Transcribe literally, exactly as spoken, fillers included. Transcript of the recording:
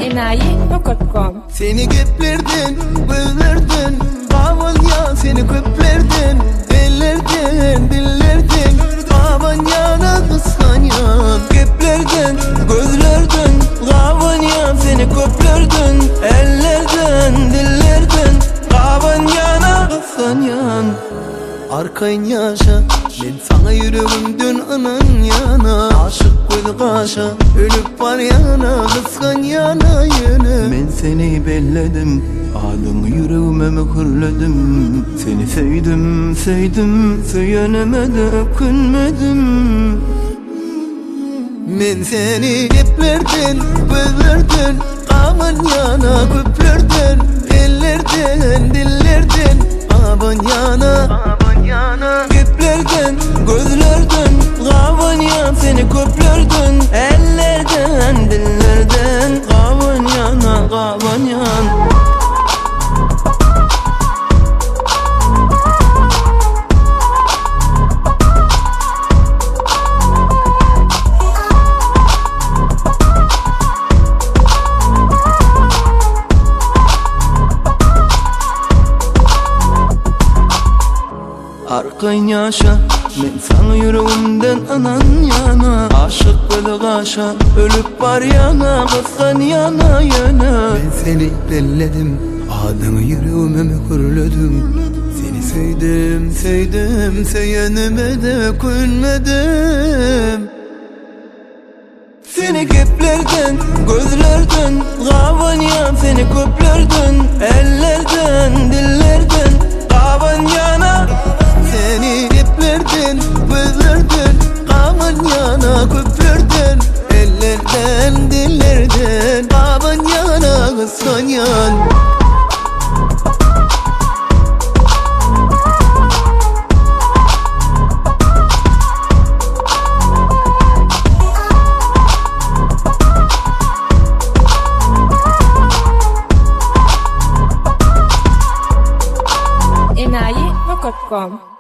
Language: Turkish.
enayi nokta com. Seni göplerdin, gözlerden, aman ya seni köplerden, ellerden, dillerden, aman yana kıskanyan. Göplerden, gözlerden, aman ya seni köplerden, ellerden, dillerden, aman yana kıskanyan. Arkayın yaşa, ben sana yüreğimden anan yana. Aşık göz kaşa, ölüp var yana, kıskan yana yana. Ben seni belledim, adını yüreğime mühürledim. Seni sevdim, sevdim, söylenemedim, künmedim. Ben seni heplerden, gözlerden, aman yana köplerden, ellerden, dillerden, aman yana. Göplerden, gözlerden, kavanyam seni köplerden, ellerden, dillerden, kavanyana, kavanyan. Arkayın yaşa, ben sana yüreğimden anan yana. Aşık böyle kaşa, ölüp var yana, kıskan yana yana. Ben seni belledim, adını yüreğime mühürledim. Seni sevdim, sevdim, sevyenime de künmedim. Seni göplerden, gözlerden, kavanyam seni köplerden, ellerden, dillerden, kavanyana. Seni iplerden, gözlerden, aman yana köplerden, ellerden, dillerden, aman yana kıskan yan. enayi nokta com.